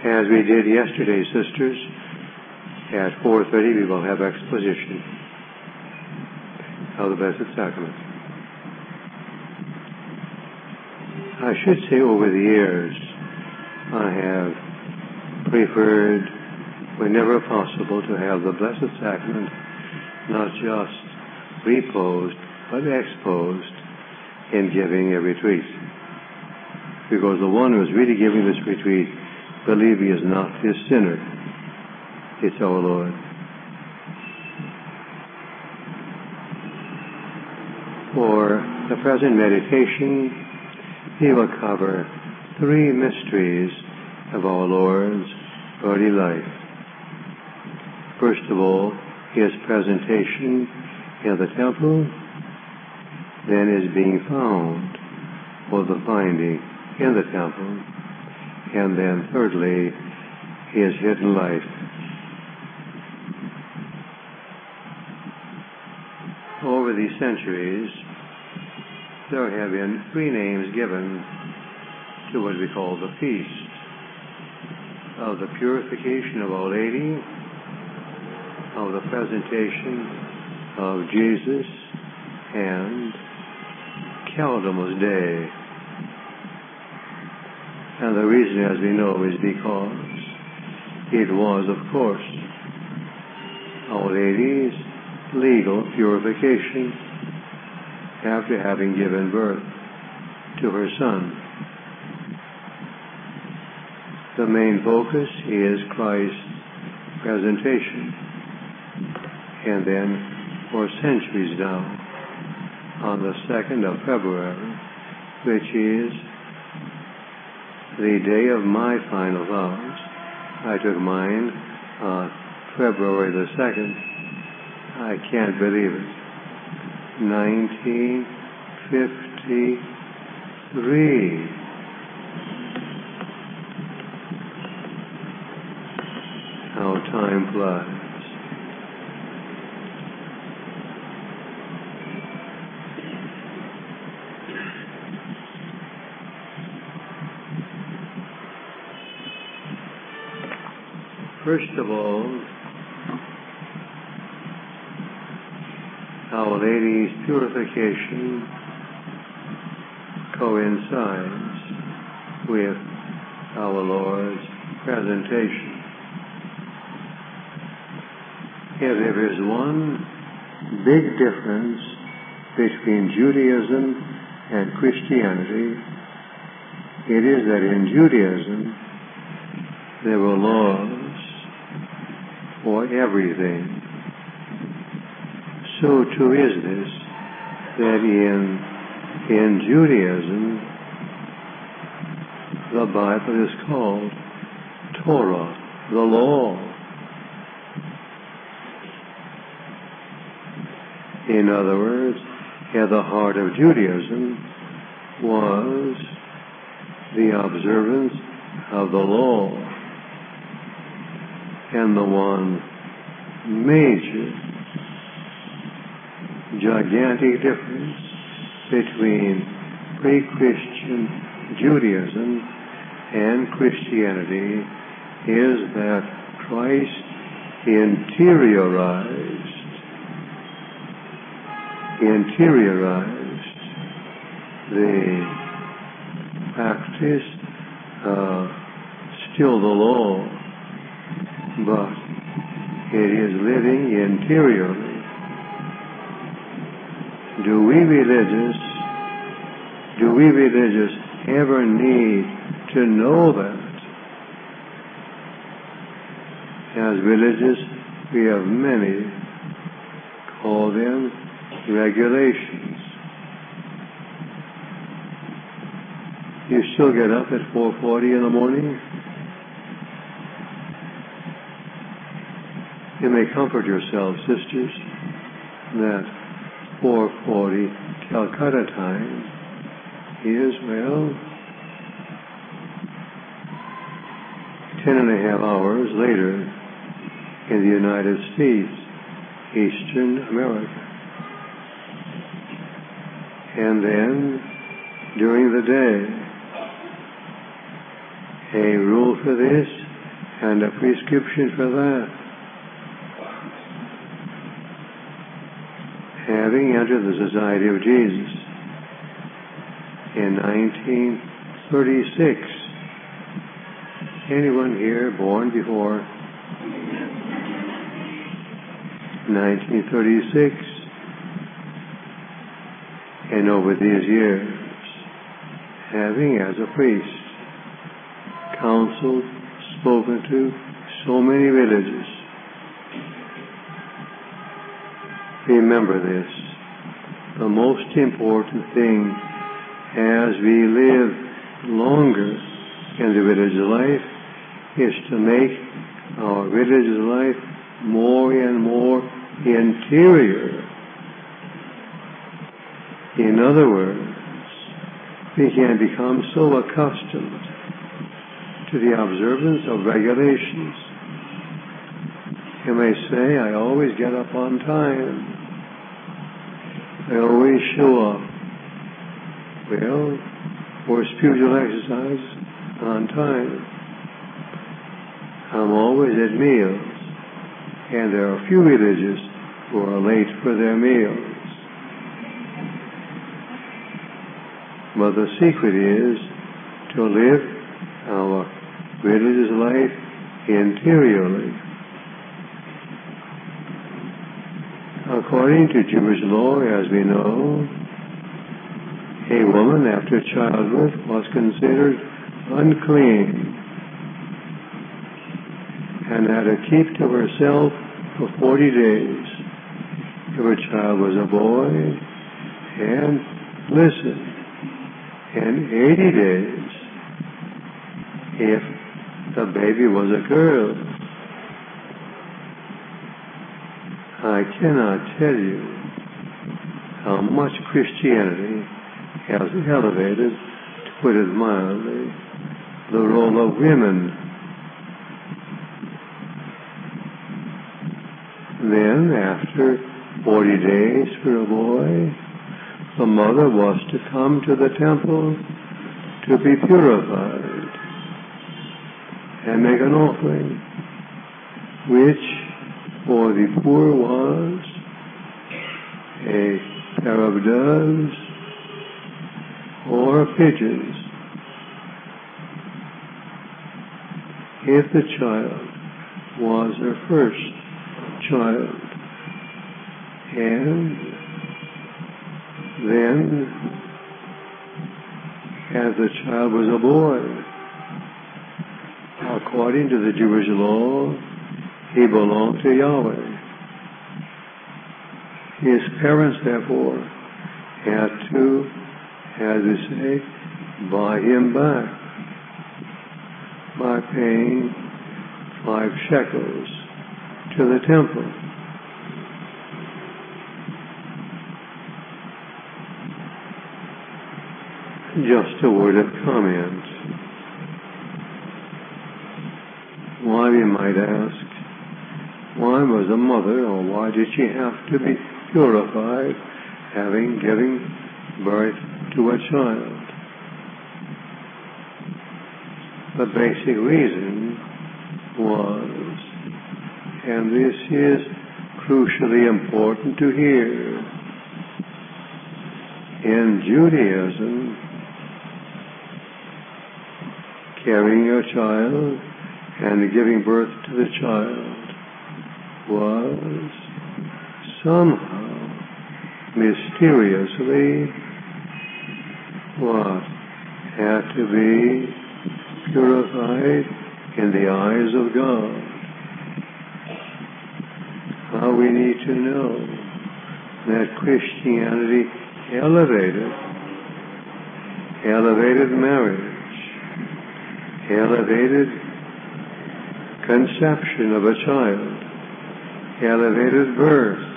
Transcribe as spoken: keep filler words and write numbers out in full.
As we did yesterday, sisters, at four thirty we will have exposition of the Blessed Sacrament. I should say over the years I have preferred, whenever possible, to have the Blessed Sacrament not just reposed but exposed in giving a retreat. Because the one who is really giving this retreat, believe me, is not his sinner. It's our Lord. For the present meditation, he will cover three mysteries of our Lord's early life. First of all, his presentation in the temple, then his being found, or the finding in the temple, and then thirdly, his hidden life. Over the centuries, there have been three names given to what we call the feast of the purification of Our Lady, of the presentation of Jesus, and Caldemos Day. And the reason, as we know, is because it was, of course, Our Lady's legal purification after having given birth to her Son. The main focus is Christ's presentation. And then, for centuries now, on the second of February, which is the day of my final vows. I took mine on February the second. I can't believe it. nineteen fifty-three. How time flies. First of all, Our Lady's purification coincides with our Lord's presentation. If there is one big difference between Judaism and Christianity, it is that in Judaism there were laws for everything. So too is this, that in, in Judaism, the Bible is called Torah, the law. In other words, at the heart of Judaism was the observance of the law. And the one major, gigantic difference between pre-Christian Judaism and Christianity is that Christ interiorized, interiorized the practice of still the law, but it is living interiorly. Do we religious, do we religious ever need to know that? As religious, we have many, call them regulations. You still get up at four forty in the morning? You may comfort yourselves, sisters, that four forty Calcutta time is, well, ten and a half hours later in the United States, Eastern America. And then, during the day, a rule for this and a prescription for that. Having entered the Society of Jesus in nineteen thirty-six, anyone here born before nineteen thirty-six? And over these years, having as a priest counseled, spoken to so many villages, remember this: the most important thing as we live longer in the village life is to make our village life more and more interior. In other words, we can become so accustomed to the observance of regulations. You may say, I always get up on time. I always show up. Well, for spiritual exercise, on time. I'm always at meals, and there are few villages who are late for their meals. But the secret is to live our religious life interiorly. According to Jewish law, as we know, a woman after childbirth was considered unclean and had to keep to herself for forty days if her child was a boy, and listen, and eighty days if the baby was a girl. I cannot tell you how much Christianity has elevated, to put it mildly, the role of women. Then, after forty days for a boy, the mother was to come to the temple to be purified and make an offering, which for the poor was a pair of doves or pigeons. If the child was her first child, and then, as the child was a boy, according to the Jewish law, he belonged to Yahweh. His parents, therefore, had to, as we say, buy him back by paying five shekels to the temple. Just a word of comment. Why, we might ask, why was a mother, or why did she have to be purified, having given birth to a child? The basic reason was, and this is crucially important to hear, in Judaism, carrying a child and giving birth to the child was somehow mysteriously what had to be purified in the eyes of God. How we need to know that Christianity elevated, elevated marriage, elevated conception of a child, elevated birth,